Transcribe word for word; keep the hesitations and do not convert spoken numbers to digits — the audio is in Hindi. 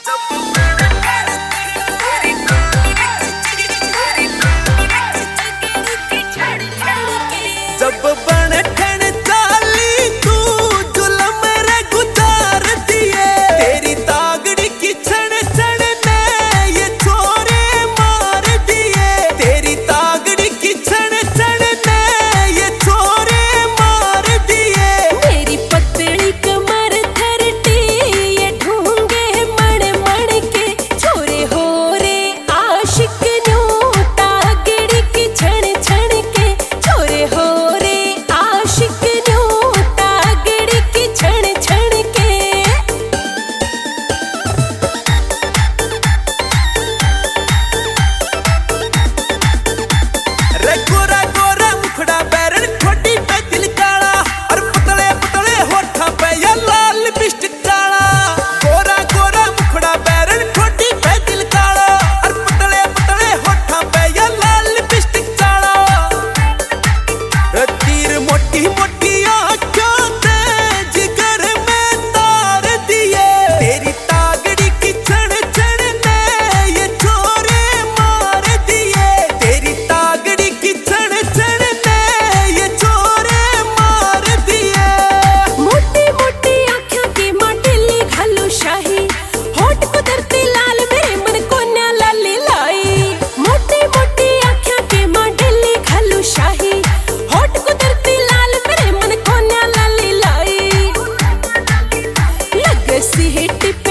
जब बन ठन चाली तू जुलम रे गुजार दिए, तेरी तागड़ी की छण छण ने ये छोरे मार दिए, तेरी तागड़ी की छण छण ने ये छोरे मार दिए। मेरी पतली कमर थरटी ये ढूंगे मण मण के छोरे हो रे आशिक न्यू तागड़ी की छण छण के छोरे हो सी हिट